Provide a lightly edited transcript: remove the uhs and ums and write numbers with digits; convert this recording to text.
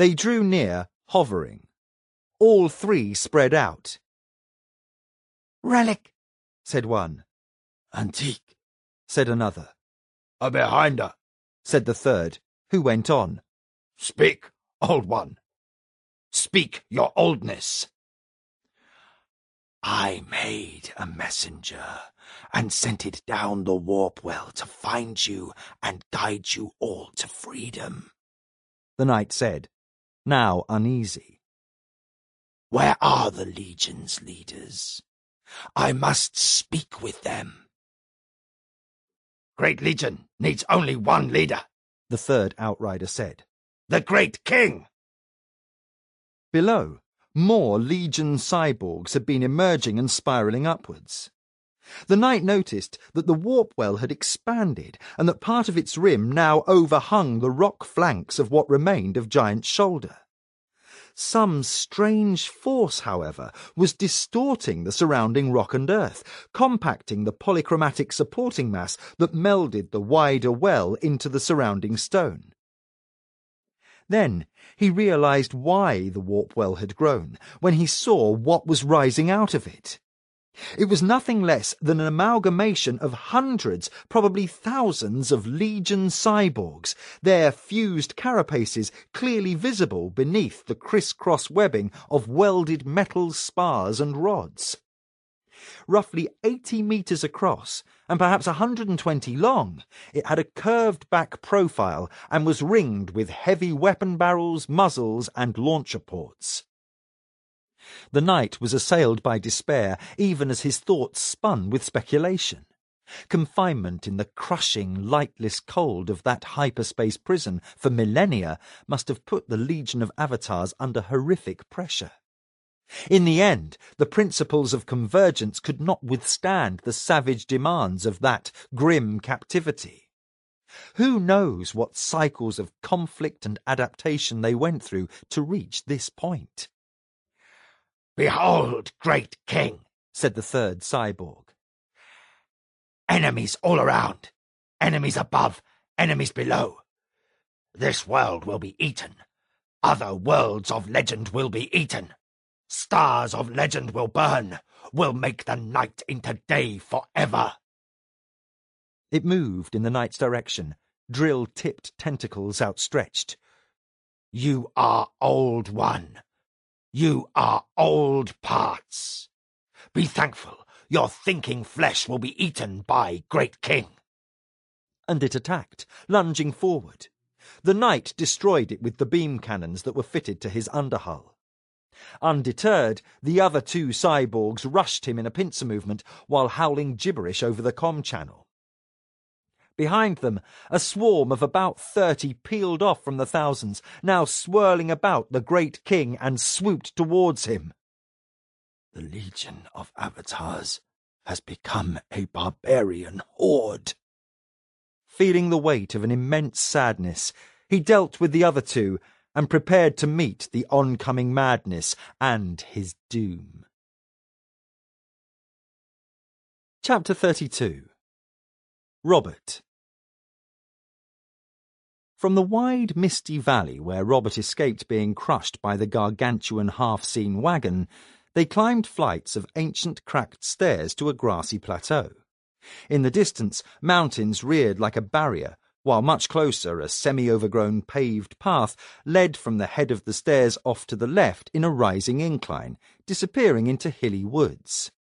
They drew near, hovering. All three spread out. "Relic," said one. "Antique," said another. "A behinder," said the third, who went on. "Speak, old one. Speak your oldness." "I made a messenger and sent it down the warp well to find you and guide you all to freedom," the knight said, now uneasy. "Where are the Legion's leaders? I must speak with them." "Great Legion needs only one leader," the third outrider said. "The Great King." Below, more Legion cyborgs had been emerging and spiralling upwards. The knight noticed that the warp well had expanded and that part of its rim now overhung the rock flanks of what remained of Giant's Shoulder. Some strange force, however, was distorting the surrounding rock and earth, compacting the polychromatic supporting mass that melded the wider well into the surrounding stone. Then he realized why the warp well had grown, when he saw what was rising out of it. It was nothing less than an amalgamation of hundreds, probably thousands of Legion cyborgs, their fused carapaces clearly visible beneath the criss-cross webbing of welded metal spars and rods. Roughly 80 meters across, and perhaps 120 long, it had a curved back profile and was ringed with heavy weapon barrels, muzzles, and launcher ports. The knight was assailed by despair even as his thoughts spun with speculation. Confinement in the crushing, lightless cold of that hyperspace prison for millennia must have put the Legion of Avatars under horrific pressure. In the end, the principles of convergence could not withstand the savage demands of that grim captivity. Who knows what cycles of conflict and adaptation they went through to reach this point? "Behold, Great King," said the third cyborg. "Enemies all around, enemies above, enemies below. This world will be eaten. Other worlds of legend will be eaten. Stars of legend will burn, will make the night into day forever." It moved in the knight's direction, drill-tipped tentacles outstretched. "You are Old One. You are old parts. Be thankful your thinking flesh will be eaten by Great King." And it attacked, lunging forward. The knight destroyed it with the beam cannons that were fitted to his underhull. Undeterred, the other two cyborgs rushed him in a pincer movement while howling gibberish over the comm channel. Behind them, a swarm of about 30 peeled off from the thousands, now swirling about the Great King and swooped towards him. "The Legion of Avatars has become a barbarian horde." Feeling the weight of an immense sadness, he dealt with the other two and prepared to meet the oncoming madness and his doom. Chapter 32. Robert. From the wide, misty valley where Robert escaped being crushed by the gargantuan half-seen wagon, they climbed flights of ancient cracked stairs to a grassy plateau. In the distance, mountains reared like a barrier, while much closer a semi-overgrown paved path led from the head of the stairs off to the left in a rising incline, disappearing into hilly woods.